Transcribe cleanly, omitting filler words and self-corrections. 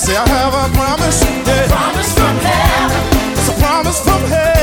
Say I have a promise, yeah. Promise from heaven. It's a promise from heaven.